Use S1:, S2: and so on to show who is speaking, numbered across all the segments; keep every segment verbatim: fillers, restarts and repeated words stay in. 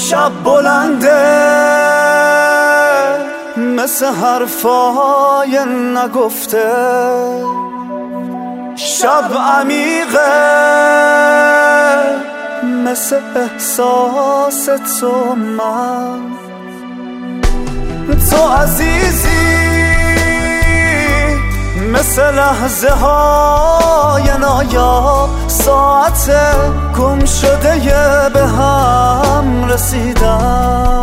S1: شب بلنده مثل حرفای نگفته، شب عمیقه مثل احساس تو من. تو عزیزی مثل لحظه های نایاب، ساعت گم شده به هم رسیدن.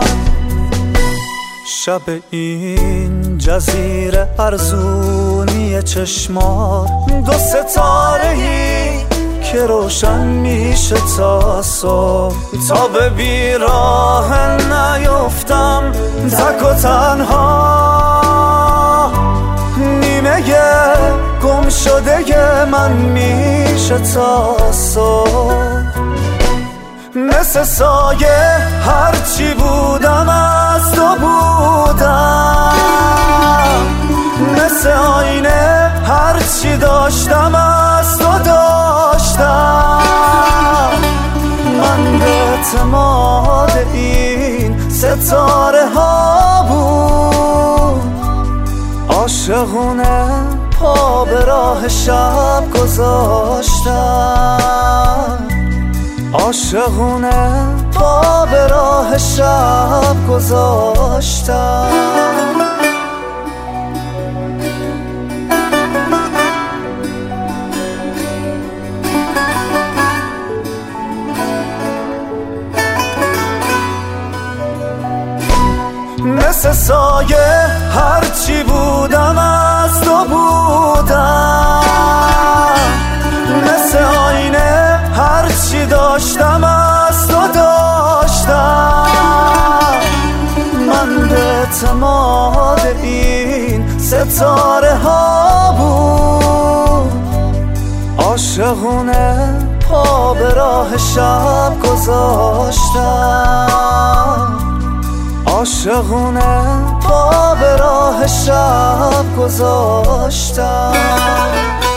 S1: شب این جزیره ارزونی چشمات، دو ستاره‌ای که روشن میشه تا صبح. تا به بیراه نیفتم تک و تنها، نیمه گم شده من میشه تا صبح. مثل سایه هرچی بودم از تو بودم، مثل آینه هرچی داشتم از تو داشتم. من به اعتماد این ستاره ها بود، عاشقونه پا به راه شب گذاشتم، عاشقونه پا به راه شب گذاشتم. مثل سایه هرچی بودم از تو بودم، مثل آینه هرچی داشتم از تو داشتم. من به اعتماد این ستاره ها بود، عاشقونه پا به راه شب گذاشتم، عاشقونه پا به راه شب گذاشتم.